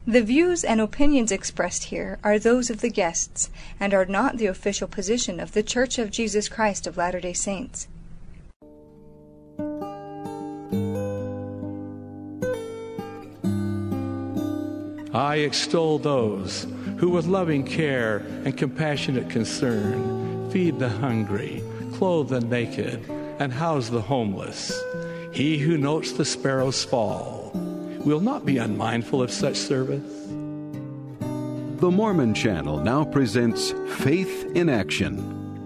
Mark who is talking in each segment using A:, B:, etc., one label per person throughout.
A: The views and opinions expressed here are those of the guests and are not the official position of The Church of Jesus Christ of Latter-day Saints.
B: I extol those who with loving care and compassionate concern feed the hungry, clothe the naked, and house the homeless. He who notes the sparrow's fall will not be unmindful of such service.
C: The Mormon Channel now presents Faith in Action.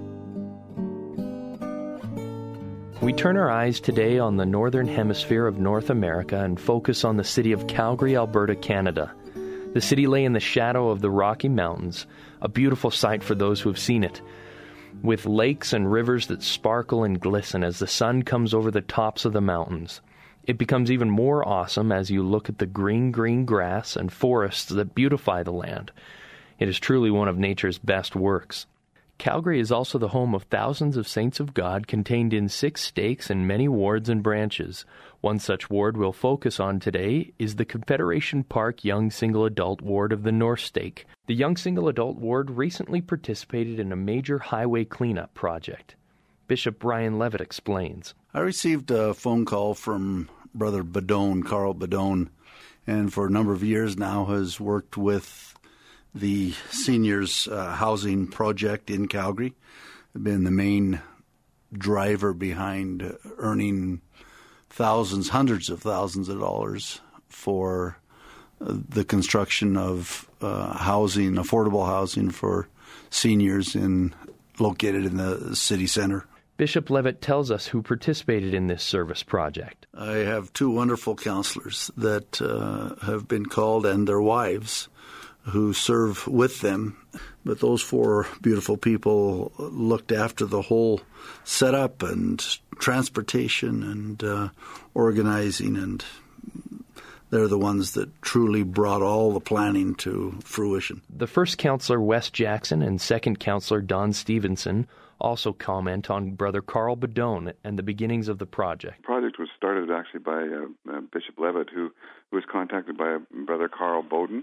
D: We turn our eyes today on the northern hemisphere of North America and focus on the city of Calgary, Alberta, Canada. The city lay in the shadow of the Rocky Mountains, a beautiful sight for those who have seen it, with lakes and rivers that sparkle and glisten as the sun comes over the tops of the mountains. It becomes even more awesome as you look at the green grass and forests that beautify the land. It is truly one of nature's best works. Calgary is also the home of thousands of saints of God contained in 6 stakes and many wards and branches. One such ward we'll focus on today is the Confederation Park Young Single Adult Ward of the North Stake. The Young Single Adult Ward recently participated in a major highway cleanup project. Bishop Brian Levitt explains.
E: I received a phone call from Brother Bedone, Carl Bedone, and for a number of years now has worked with the seniors housing project in Calgary. I've been the main driver behind earning thousands, hundreds of thousands of dollars for the construction of housing, affordable housing for seniors located in the city center.
D: Bishop Levitt tells us who participated in this service project.
E: I have 2 wonderful counselors that have been called, and their wives who serve with them. But those 4 beautiful people looked after the whole setup and transportation and organizing, and they're the ones that truly brought all the planning to fruition.
D: The first counselor, Wes Jackson, and second counselor, Don Stevenson, also comment on Brother Carl Bedone and the beginnings of the project.
F: The project was started actually by Bishop Levitt, who was contacted by Brother Carl Bowden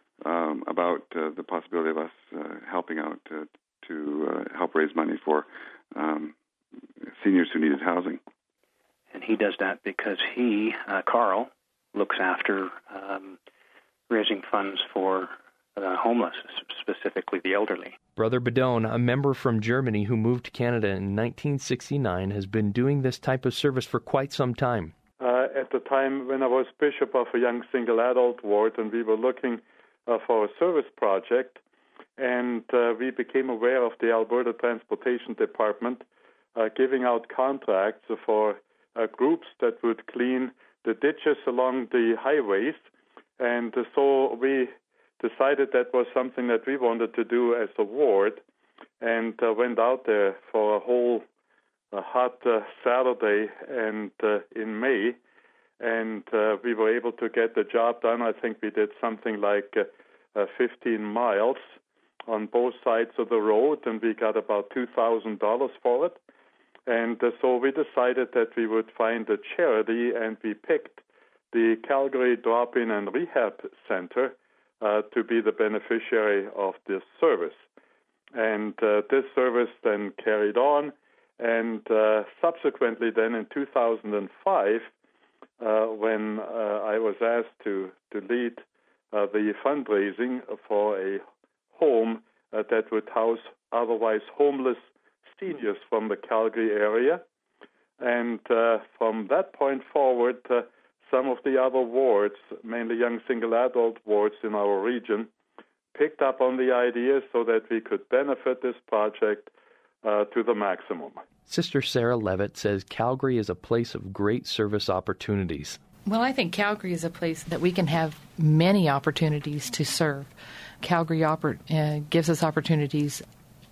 F: about the possibility of us helping out to help raise money for seniors who needed housing.
G: And he does that because he, Carl, looks after raising funds for the homeless, specifically the elderly.
D: Brother Bedone, a member from Germany who moved to Canada in 1969, has been doing this type of service for quite some time.
H: At the time when I was bishop of a young single adult ward, and we were looking for a service project, and we became aware of the Alberta Transportation Department giving out contracts for groups that would clean the ditches along the highways, and so we decided that was something that we wanted to do as a ward, and went out there for a whole hot Saturday and in May, and we were able to get the job done. I think we did something like 15 miles on both sides of the road, and we got about $2,000 for it. And so we decided that we would find a charity, and we picked the Calgary Drop-In and Rehab Center to be the beneficiary of this service. And this service then carried on, and subsequently then in 2005, when I was asked to lead the fundraising for a home that would house otherwise homeless seniors from the Calgary area. And from that point forward, some of the other wards, mainly young single adult wards in our region, picked up on the idea so that we could benefit this project to the maximum.
D: Sister Sarah Levitt says Calgary is a place of great service opportunities.
I: Well, I think Calgary is a place that we can have many opportunities to serve. Calgary gives us opportunities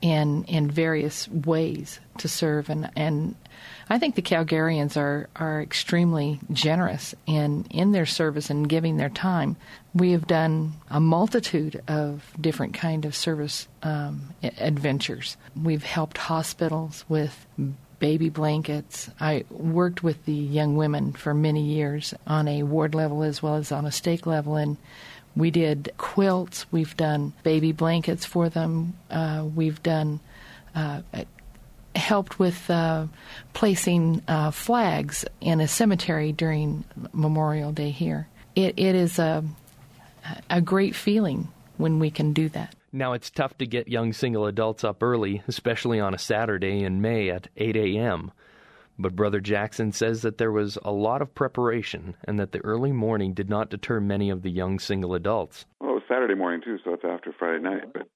I: in various ways to serve, and I think the Calgarians are extremely generous in their service and giving their time. We have done a multitude of different kind of service adventures. We've helped hospitals with baby blankets. I worked with the young women for many years on a ward level as well as on a stake level, and We did quilts. We've done baby blankets for them. We've done helped with placing flags in a cemetery during Memorial Day here. It is a great feeling when we can do that.
D: Now, it's tough to get young single adults up early, especially on a Saturday in May at 8 a.m. But Brother Jackson says that there was a lot of preparation and that the early morning did not deter many of the young single adults.
F: Well, it was Saturday morning, too, so it's after Friday night. But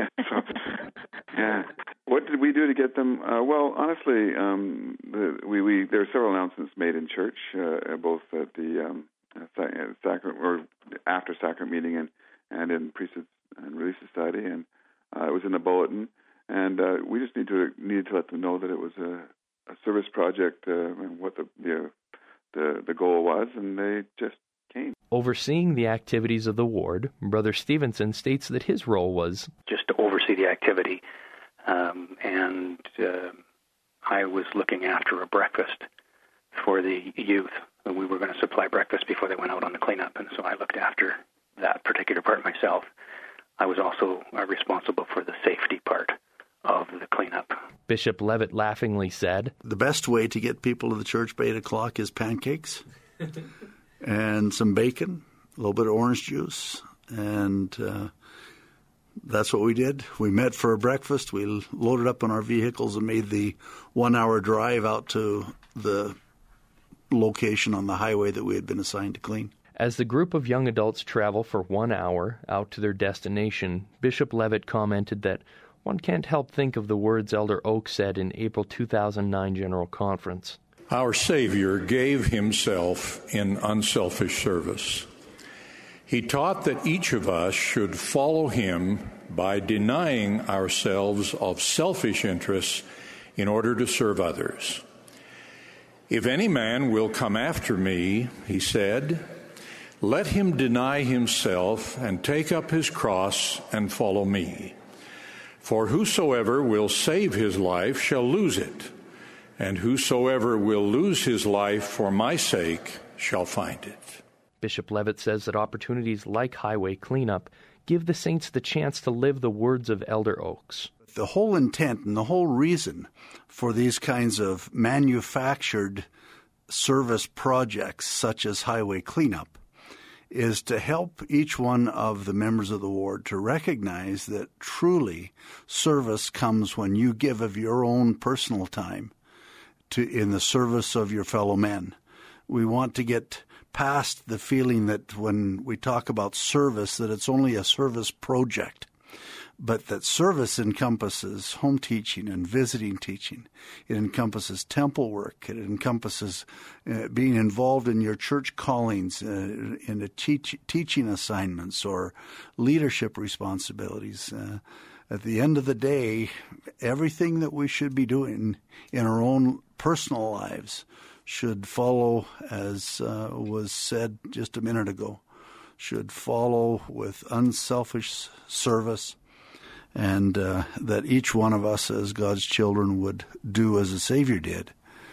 F: yeah. What did we do to get them? Well, honestly, there were several announcements made in church, both at the sacrament or after sacrament meeting and in Priesthood and Relief Society, and it was in the bulletin. And we just needed to let them know that it was a service project and what the goal was, and they just came.
D: Overseeing the activities of the ward, Brother Stevenson states that his role was
G: just to oversee the activity, and I was looking after a breakfast for the youth. We were going to supply breakfast before they went out on the cleanup, and so I looked after that particular part myself. I was also responsible for the safety part of the cleanup.
D: Bishop Levitt laughingly said,
E: "The best way to get people to the church by 8 o'clock is pancakes and some bacon, a little bit of orange juice, and that's what we did. We met for a breakfast. We loaded up on our vehicles and made the 1-hour drive out to the location on the highway that we had been assigned to clean."
D: As the group of young adults travel for 1 hour out to their destination, Bishop Levitt commented that one can't help think of the words Elder Oak said in April 2009 General Conference.
J: Our Savior gave himself in unselfish service. He taught that each of us should follow him by denying ourselves of selfish interests in order to serve others. "If any man will come after me," he said, "let him deny himself and take up his cross and follow me. For whosoever will save his life shall lose it, and whosoever will lose his life for my sake shall find it."
D: Bishop Levitt says that opportunities like highway cleanup give the saints the chance to live the words of Elder Oaks.
E: The whole intent and the whole reason for these kinds of manufactured service projects, such as highway cleanup, is to help each one of the members of the ward to recognize that truly service comes when you give of your own personal time in the service of your fellow men. We want to get past the feeling that when we talk about service, that it's only a service project, but that service encompasses home teaching and visiting teaching. It encompasses temple work. It encompasses being involved in your church callings, in the teaching assignments or leadership responsibilities. At the end of the day, everything that we should be doing in our own personal lives should follow, as was said just a minute ago, should follow with unselfish service, and that each one of us as God's children would do as the Savior did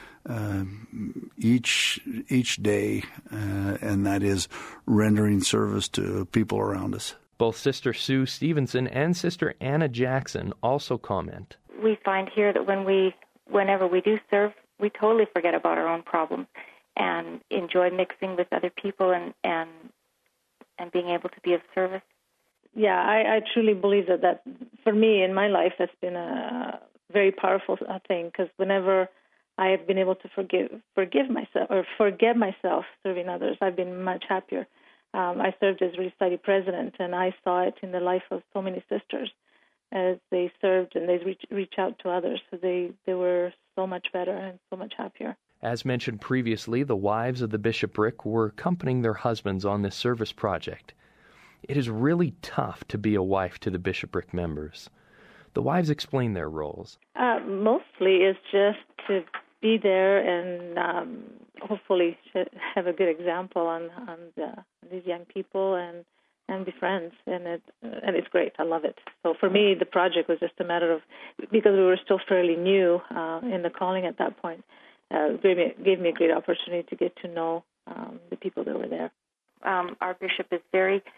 E: each day, and that is rendering service to people around us.
D: Both Sister Sue Stevenson and Sister Anna Jackson also comment.
K: We find here that whenever we do serve, we totally forget about our own problems and enjoy mixing with other people and being able to be of service.
L: Yeah, I truly believe that for me in my life has been a very powerful thing, because whenever I have been able to forgive myself or forget myself serving others, I've been much happier. I served as Relief Society president, and I saw it in the life of so many sisters as they served and they reach out to others. So they were so much better and so much happier.
D: As mentioned previously, the wives of the bishopric were accompanying their husbands on this service project. It is really tough to be a wife to the bishopric members. The wives explain their roles.
L: Mostly it's just to be there and hopefully have a good example on these young people and be friends. And it's great. I love it. So for me, the project was just a matter of, because we were still fairly new in the calling at that point, gave me a great opportunity to get to know the people that were there.
K: Our bishop is very,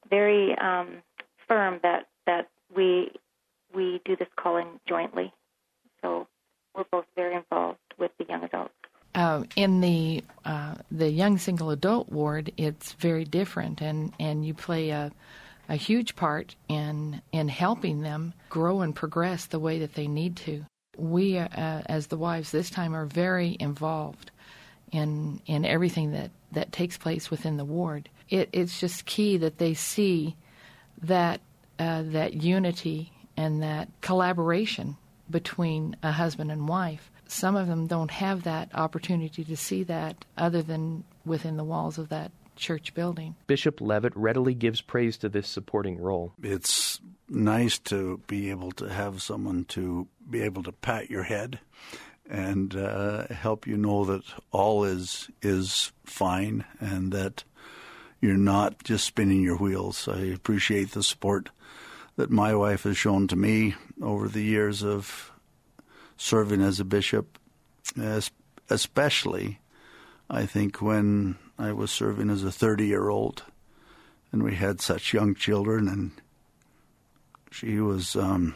K: very firm that we do this calling jointly. So we're both very involved with the young adults.
I: In the young single adult ward, it's very different, and you play a huge part in helping them grow and progress the way that they need to. We, as the wives this time, are very involved in everything that takes place within the ward. It's just key that they see that unity and that collaboration between a husband and wife. Some of them don't have that opportunity to see that other than within the walls of that church building.
D: Bishop Levitt readily gives praise to this supporting role.
E: It's nice to be able to have someone to be able to pat your head and help you know that all is fine and that you're not just spinning your wheels. I appreciate the support that my wife has shown to me over the years of serving as a bishop, especially, I think, when I was serving as a 30-year-old and we had such young children, and she was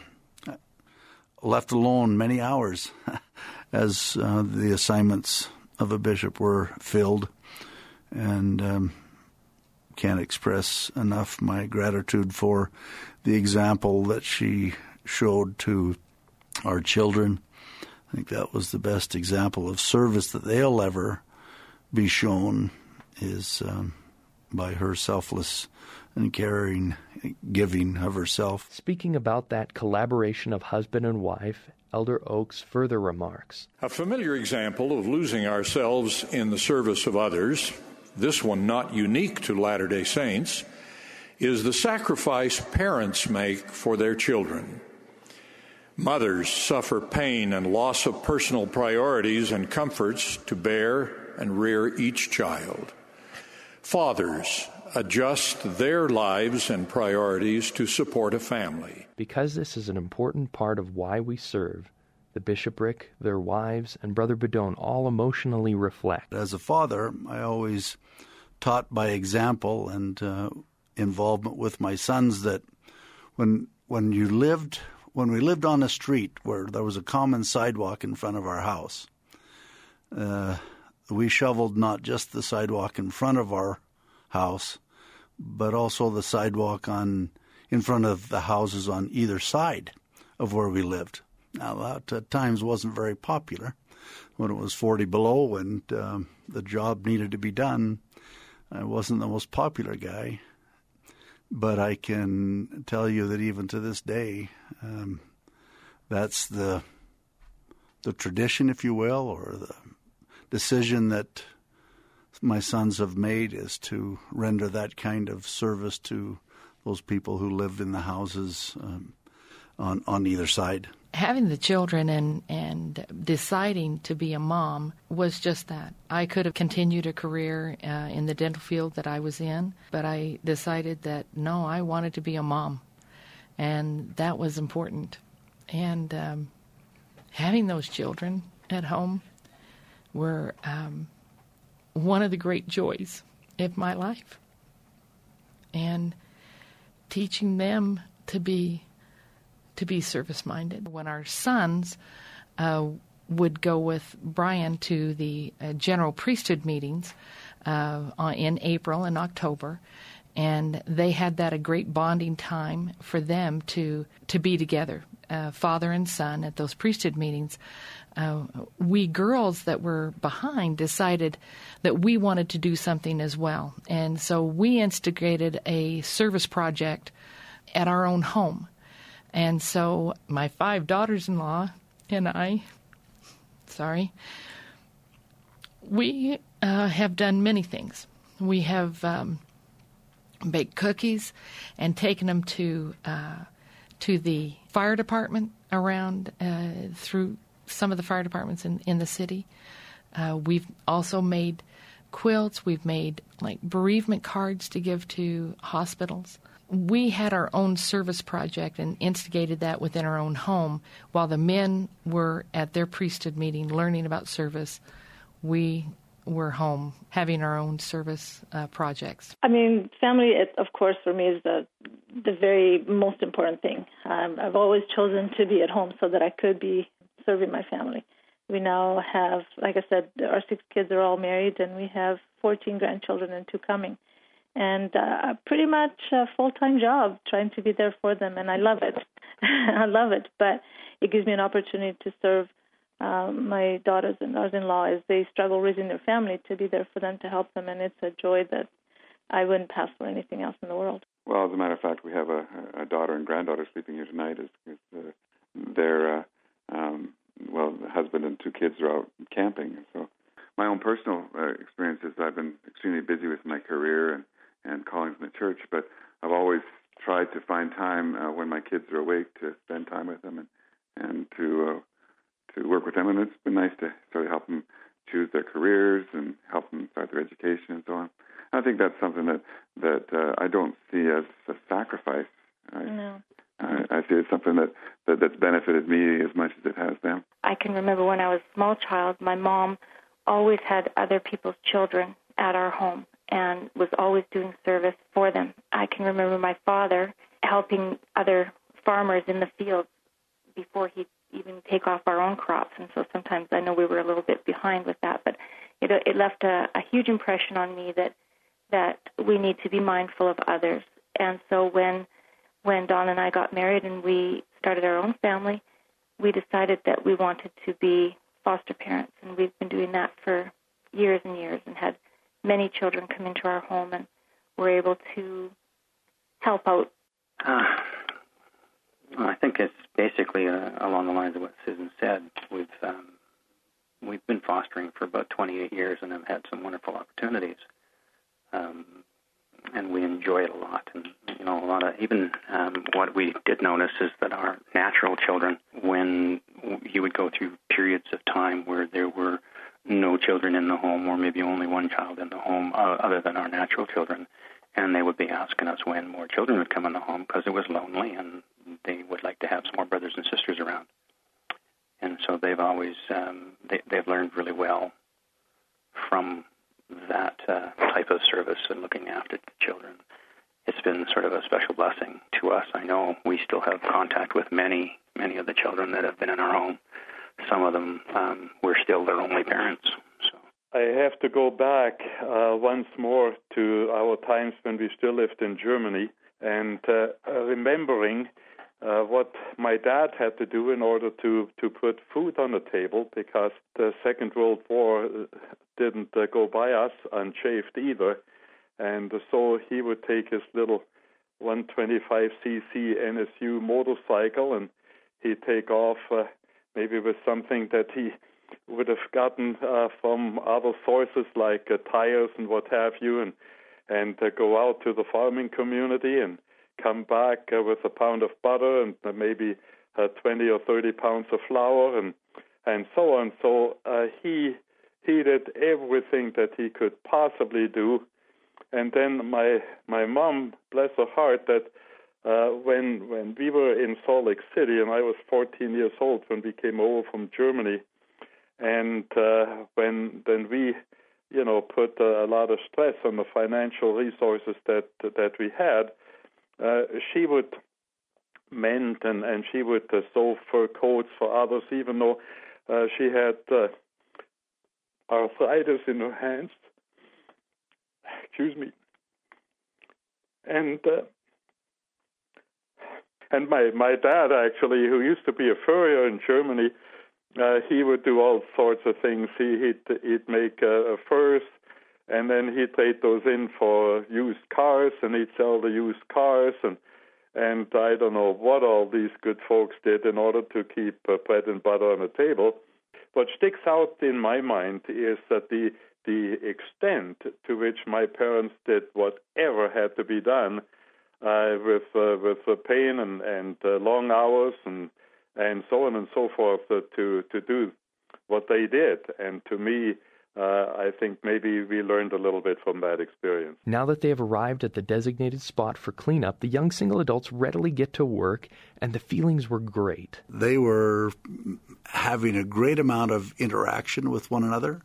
E: left alone many hours as the assignments of a bishop were filled, and can't express enough my gratitude for the example that she showed to our children. I think that was the best example of service that they'll ever be shown, is by her selfless and caring giving of herself.
D: Speaking about that collaboration of husband and wife, Elder Oakes further remarks,
J: a familiar example of losing ourselves in the service of others, this one not unique to Latter-day Saints, is the sacrifice parents make for their children. Mothers suffer pain and loss of personal priorities and comforts to bear and rear each child. Fathers adjust their lives and priorities to support a family.
D: Because this is an important part of why we serve, the bishopric, their wives, and Brother Bedone all emotionally reflect.
E: As a father, I always taught by example and involvement with my sons that when we lived on a street where there was a common sidewalk in front of our house, we shoveled not just the sidewalk in front of our house, but also the sidewalk in front of the houses on either side of where we lived. Now, that at times wasn't very popular. When it was 40 below and the job needed to be done, I wasn't the most popular guy. But I can tell you that even to this day, that's the tradition, if you will, or the decision that my sons have made, is to render that kind of service to those people who lived in the houses on either side.
I: Having the children and deciding to be a mom was just that. I could have continued a career in the dental field that I was in, but I decided that, no, I wanted to be a mom, and that was important. And having those children at home were one of the great joys of my life, and teaching them to be service-minded. When our sons would go with Brian to the general priesthood meetings in April and October, and they had that a great bonding time for them to be together, father and son, at those priesthood meetings. We girls that were behind decided that we wanted to do something as well, and so we instigated a service project at our own home. And so my 5 daughters-in-law and I, we have done many things. We have baked cookies and taken them to the fire department around through some of the fire departments in the city. We've also made quilts. We've made bereavement cards to give to hospitals. We had our own service project and instigated that within our own home. While the men were at their priesthood meeting learning about service, we we're home, having our own service projects?
L: I mean, family, of course, for me is the very most important thing. I've always chosen to be at home so that I could be serving my family. We now have, like I said, our 6 kids are all married, and we have 14 grandchildren and 2 coming. And pretty much a full-time job trying to be there for them, and I love it. I love it, but it gives me an opportunity to serve my daughters and daughters-in-law as they struggle raising their family, to be there for them, to help them, and it's a joy that I wouldn't pass for anything else in the world.
F: Well, as a matter of fact, we have a daughter and granddaughter sleeping here tonight. Their the husband and 2 kids are out camping. So my own personal experience is I've been extremely busy with my career and callings in the church, but I've always tried to find time when my kids are awake to spend time with them and to work with them. And it's been nice to sort of help them choose their careers and help them start their education and so on. I think that's something that I don't see as a sacrifice.
L: No.
F: I see it as something that's benefited me as much as it has them.
K: I can remember when I was a small child, my mom always had other people's children at our home and was always doing service for them. I can remember my father helping other farmers in the fields before he'd even take off our own crops. And so sometimes I know we were a little bit behind with that, but it left a huge impression on me that we need to be mindful of others. And so when Don and I got married and we started our own family, we decided that we wanted to be foster parents, and we've been doing that for years and years and had many children come into our home, and we're able to help out.
G: I think it's basically along the lines of what Susan said. We've been fostering for about 28 years and have had some wonderful opportunities. And we enjoy it a lot. And, a lot of, even what we did notice is that our natural children, when you would go through periods of time where there were no children in the home, or maybe only one child in the home other than our natural children, and they would be asking us when more children would come in the home because it was lonely and they would like to have some more brothers and sisters around. And so they've always, they've learned really well from that type of service and looking after the children. It's been sort of a special blessing to us. I know we still have contact with many of the children that have been in our home. Some of them, we're still their only parents. So
H: I have to go back once more to our times when we still lived in Germany and remembering what my dad had to do in order to put food on the table, because the Second World War didn't go by us unshaved either. And so he would take his little 125cc NSU motorcycle and he'd take off maybe with something that he would have gotten from other sources like tires and what have you, and go out to the farming community and come back with a pound of butter and maybe 20 or 30 pounds of flour and so on. So he did everything that he could possibly do. And then my mom, bless her heart, that when we were in Salt Lake City, and I was 14 years old when we came over from Germany, and when we, put a lot of stress on the financial resources that we had, she would mend and she would sew fur coats for others, even though she had arthritis in her hands. Excuse me. And my dad, actually, who used to be a furrier in Germany, he would do all sorts of things. He'd make furs, and then he'd trade those in for used cars, and he'd sell the used cars, and I don't know what all these good folks did in order to keep bread and butter on the table. What sticks out in my mind is that the extent to which my parents did whatever had to be done with pain and long hours and so on and so forth to do what they did. And to me, I think maybe we learned a little bit from that experience.
D: Now that they have arrived at the designated spot for cleanup, the young single adults readily get to work, and the feelings were great.
E: They were having a great amount of interaction with one another,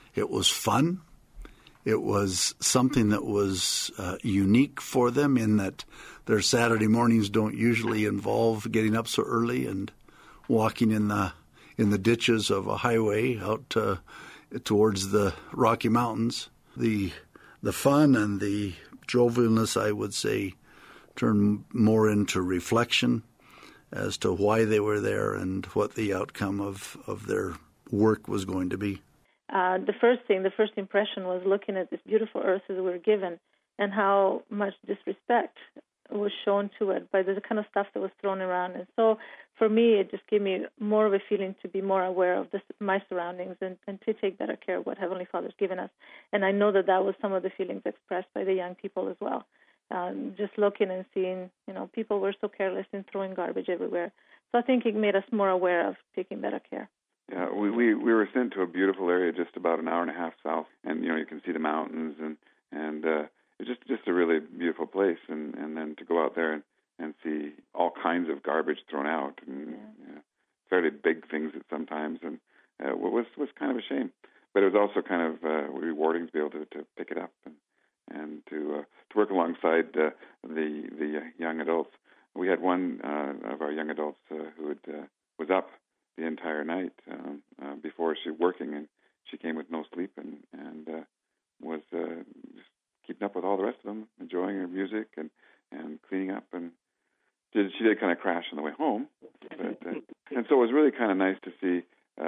E: It was fun. It was something that was unique for them in that their Saturday mornings don't usually involve getting up so early and walking in the ditches of a highway out towards the Rocky Mountains. The fun and the jovialness, I would say, turned more into reflection as to why they were there and what the outcome of their work was going to be.
L: The first impression was looking at this beautiful earth that we were given and how much disrespect was shown to it by the kind of stuff that was thrown around. And so for me, it just gave me more of a feeling to be more aware of my surroundings and to take better care of what Heavenly Father's given us. And I know that was some of the feelings expressed by the young people as well. Just looking and seeing, people were so careless in throwing garbage everywhere. So I think it made us more aware of taking better care.
F: Yeah, we were sent to a beautiful area just about an hour and a half south, and you can see the mountains, and it's just a really beautiful place, and then to go out there and see all kinds of garbage thrown out, and fairly big things at sometimes, and was kind of a shame, but it was also kind of rewarding to be able to pick it up and to work alongside the young adults. We had one of our young adults who was up the entire night before she working, and she came with no sleep and was just keeping up with all the rest of them, enjoying her music and cleaning up, and she did kind of crash on the way home, but, and so it was really kind of nice to see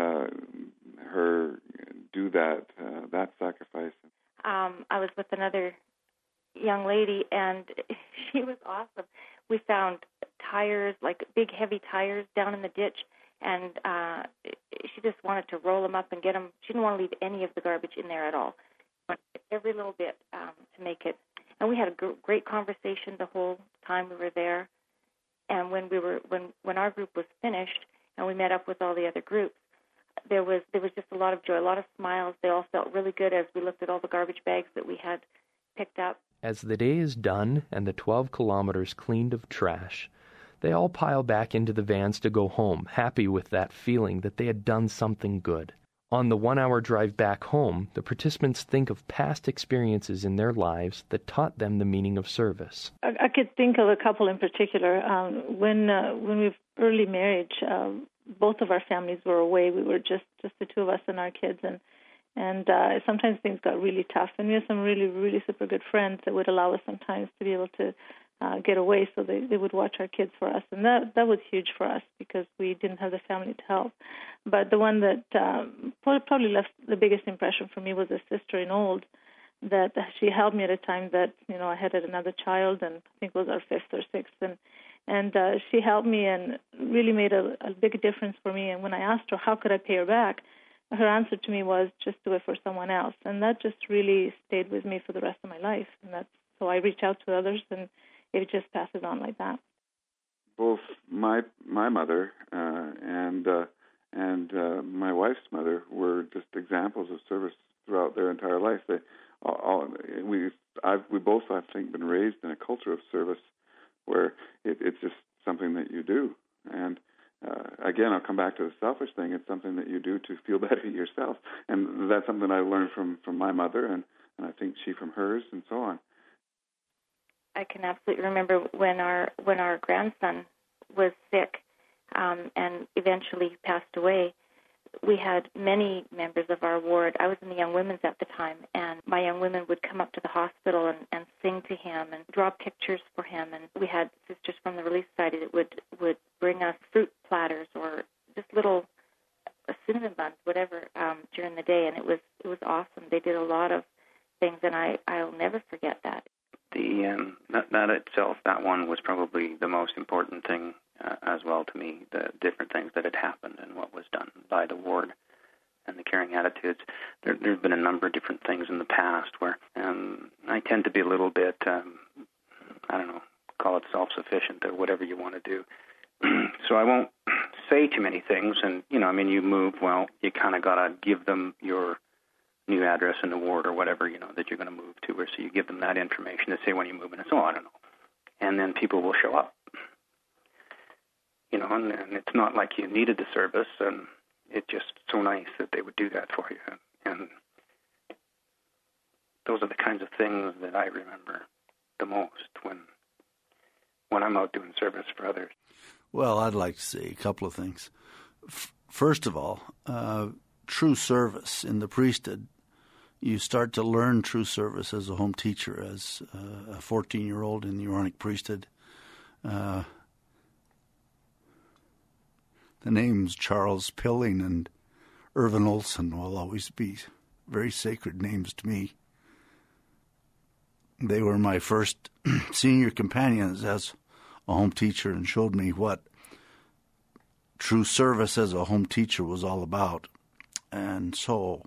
F: her do that sacrifice.
K: I was with another young lady, and she was awesome. We found tires, like big heavy tires, down in the ditch. And she just wanted to roll them up and get them. She didn't want to leave any of the garbage in there at all. Every little bit to make it. And we had a great conversation the whole time we were there. And when our group was finished and we met up with all the other groups, there was just a lot of joy, a lot of smiles. They all felt really good as we looked at all the garbage bags that we had picked up.
D: As the day is done and the 12 kilometers cleaned of trash, they all pile back into the vans to go home, happy with that feeling that they had done something good. On the 1-hour drive back home, the participants think of past experiences in their lives that taught them the meaning of service.
L: I could think of a couple in particular. When we were early marriage, both of our families were away. We were just the two of us and our kids, and sometimes things got really tough. And we had some really, really super good friends that would allow us sometimes to be able to get away, so they would watch our kids for us, and that was huge for us because we didn't have the family to help. But the one that probably left the biggest impression for me was a sister in Old, that she helped me at a time that I had another child, and I think it was our 5th or 6th, and she helped me and really made a big difference for me. And when I asked her how could I pay her back, her answer to me was just do it for someone else, and that just really stayed with me for the rest of my life. And so I reach out to others, and it just passes on like that.
F: Both my mother and my wife's mother were just examples of service throughout their entire life. We both, I think, been raised in a culture of service where it's just something that you do. And again, I'll come back to the selfish thing. It's something that you do to feel better yourself, and that's something I learned from my mother, and I think she from hers, and so on.
K: I can absolutely remember when our grandson was sick and eventually passed away. We had many members of our ward. I was in the Young Women's at the time, and my young women would come up to the hospital and sing to him and draw pictures for him. And we had sisters from the Relief Society that would bring us fruit platters or just little cinnamon buns, whatever, during the day. And it was awesome. They did a lot of things, and I'll never forget that.
G: That itself, that one was probably the most important thing as well to me, the different things that had happened and what was done by the ward and the caring attitudes. There's been a number of different things in the past where I tend to be a little bit, call it self-sufficient or whatever you want to do. So I won't say too many things. And, you move, well, you kind of got to give them your new address in the ward or whatever, that you're going to move to, or so you give them that information to say when you move in and so I don't know. And then people will show up, and it's not like you needed the service, and it's just so nice that they would do that for you. And those are the kinds of things that I remember the most when I'm out doing service for others.
E: Well, I'd like to say a couple of things. First of all, true service in the priesthood. You start to learn true service as a home teacher, as a 14-year-old in the Aaronic priesthood. The names Charles Pilling and Irvin Olson will always be very sacred names to me. They were my first senior companions as a home teacher and showed me what true service as a home teacher was all about. And so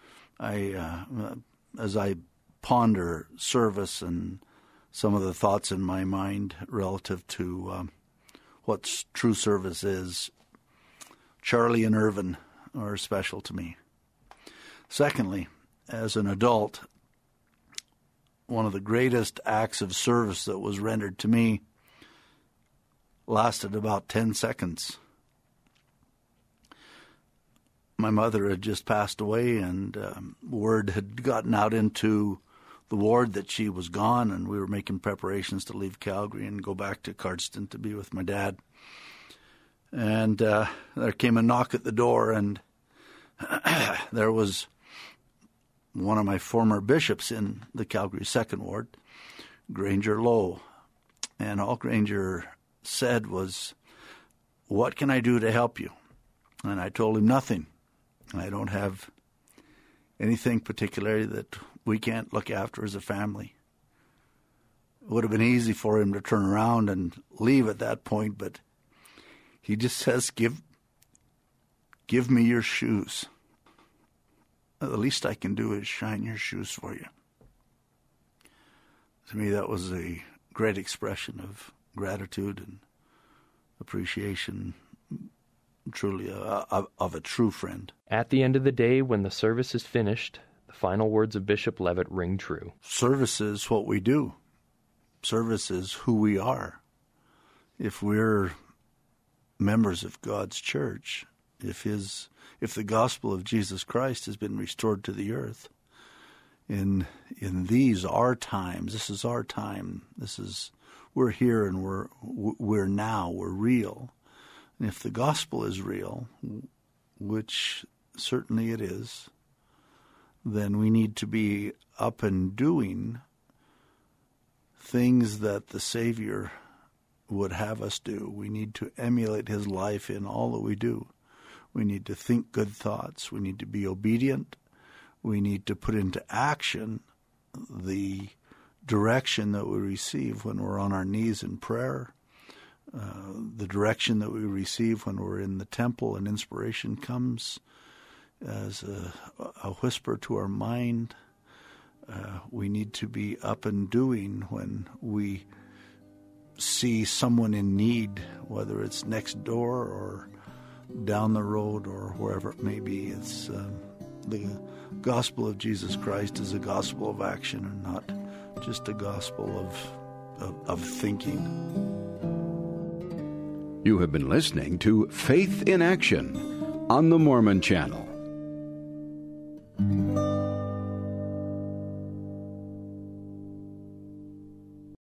E: as I ponder service and some of the thoughts in my mind relative to what true service is, Charlie and Irvin are special to me. Secondly, as an adult, one of the greatest acts of service that was rendered to me lasted about 10 seconds. My mother had just passed away, and word had gotten out into the ward that she was gone, and we were making preparations to leave Calgary and go back to Cardston to be with my dad. And there came a knock at the door, and there was one of my former bishops in the Calgary 2nd Ward, Granger Lowe. And all Granger said was, "What can I do to help you?" And I told him nothing. I don't have anything particularly that we can't look after as a family. It would have been easy for him to turn around and leave at that point, but he just says, give me your shoes. The least I can do is shine your shoes for you. To me, that was a great expression of gratitude and appreciation, truly of a true friend.
D: At the end of the day, when the service is finished, the final words of Bishop Levitt ring true. Service is what we do. Service is who we are. If we're members of God's church, if the gospel of Jesus Christ has been restored to the earth, in these our times, this is our time. We're here and we're now, we're real. And if the gospel is real, which certainly it is, then we need to be up and doing things that the Savior would have us do. We need to emulate his life in all that we do. We need to think good thoughts. We need to be obedient. We need to put into action the direction that we receive when we're on our knees in prayer, the direction that we receive when we're in the temple and inspiration comes as a whisper to our mind. We need to be up and doing when we see someone in need, whether it's next door or down the road or wherever it may be. It's the gospel of Jesus Christ is a gospel of action and not just a gospel of thinking.
C: You have been listening to Faith in Action on the Mormon Channel.